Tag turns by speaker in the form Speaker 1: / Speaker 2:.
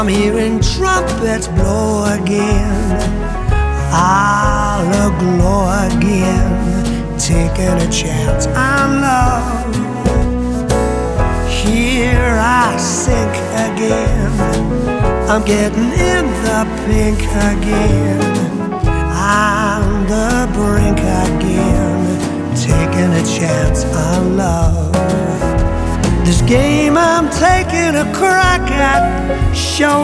Speaker 1: I'm hearing trumpets blow again, all aglow again, taking a chance on love. Here I sink again, I'm getting in the pink again, on the brink again, taking a chance on love. This game I'm taking a crack at, show